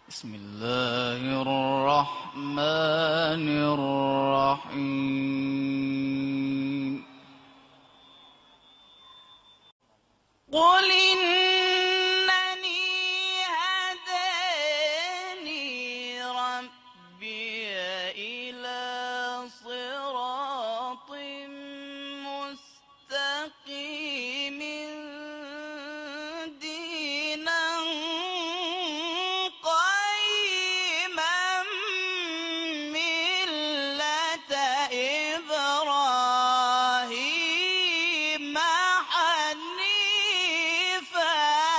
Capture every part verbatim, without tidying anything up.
بسم الله الرحمن الرحيم. قل إنني هداني ربي إلى صراط مستقيم دينا قيما ملة إبراهيم حنيفا.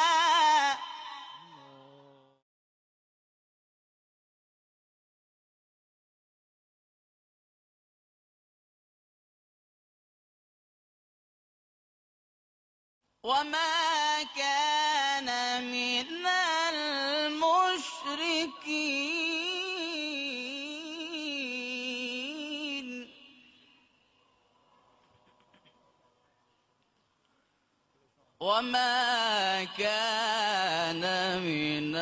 وما كان من المشركين. وما كان من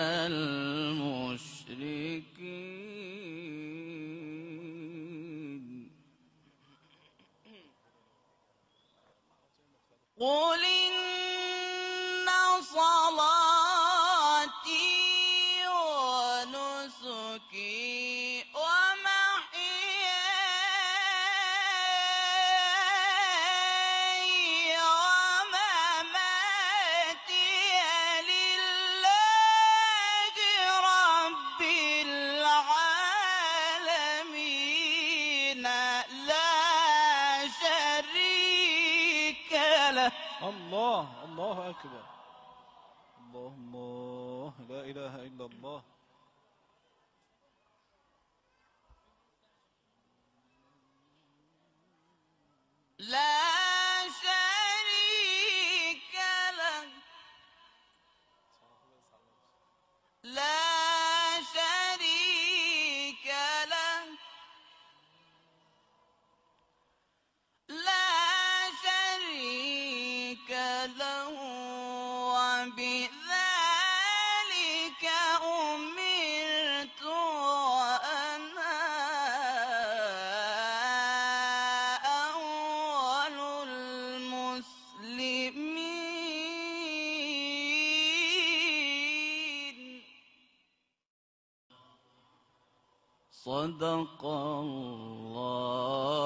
المشركين. قل إن صلاتي ونسكي ومحياي ومماتي لله رب العالمين لا شريك له. الله الله أكبر. الله الله لا إله إلا الله. لا شريك له. لا شريك له. لا شريك له. وبذلك أمرت وأنا أول المسلمين. صدق الله